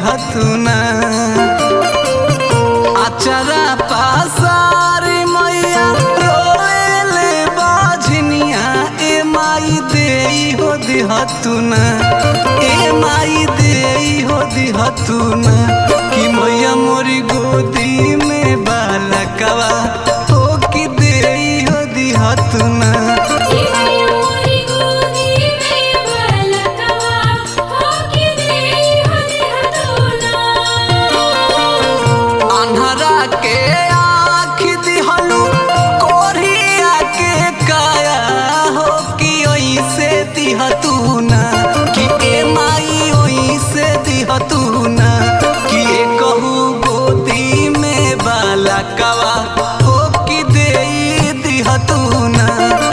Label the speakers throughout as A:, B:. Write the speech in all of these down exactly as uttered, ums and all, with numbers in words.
A: दिहतुना अचरा पासारी मैया रोएले बाझनिया ए माई देई हो दिहतुना ए माई देई हो दिहतुना कि मैया मोरी गोदी में बालकवा हो कि देई हो दिहतुना के आँख दिहलू कोरिया के काया हो कि ओइसे दिहतुना कि ए माई ओइसे दिहतुना कि ए कहू गोदी में बालकवा हो कि देई दिहतुना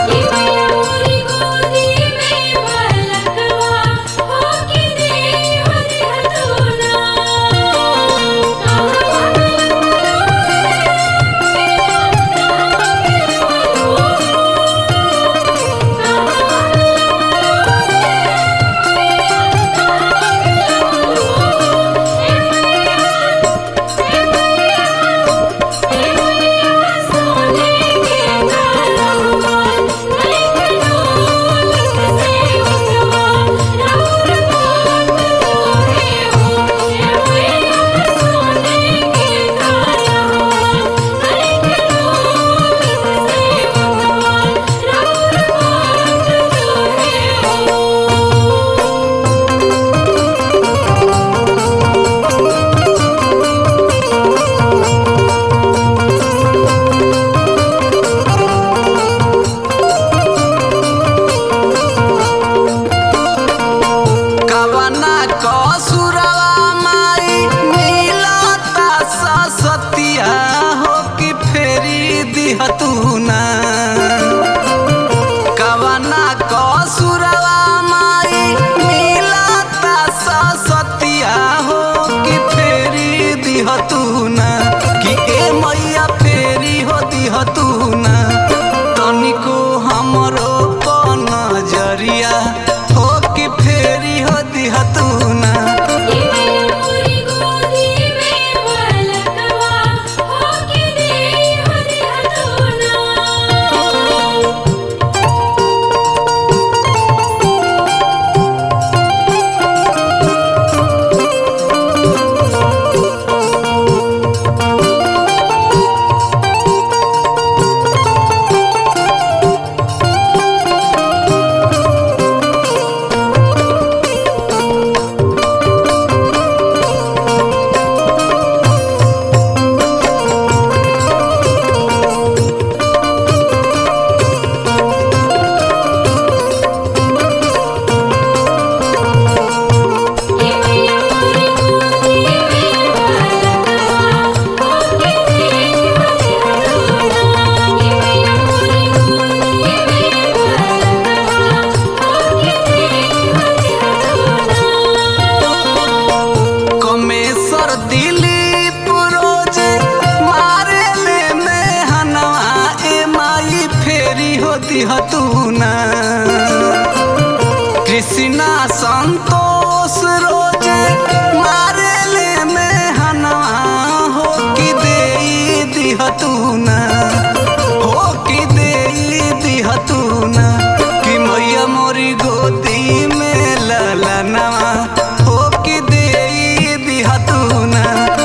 A: दिहतुना कवना कसुरवा माई मिलता ससतिया हो कि फेरी दिहतुना कि ए मैया फेरी हो दिहतुना तनिको हमरो पन जरिया हो कि फेरी हो दिहतुना दिहतुना कृष्णा संतोष रोजे मारेले में हनवा हो कि देई दिहतुना हो कि देई दिहतुना कि मैया मोरी गोदी में ललनवा हो कि देई दिहतुना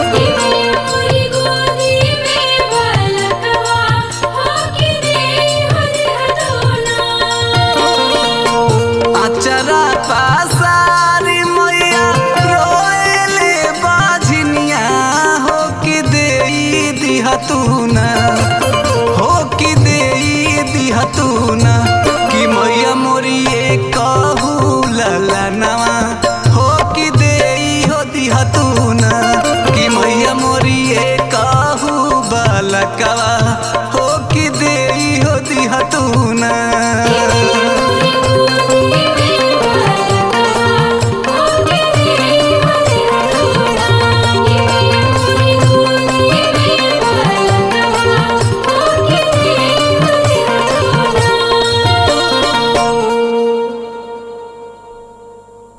A: अचरा पासारी मैया रोएले बाझनिया हो कि देई दिहतुना हो कि देई दिहतुना कि मैया मोरी ए कहू ललनवा हो कि देई हो दिहतुना कि मैया मोरी ए कहू बालकवा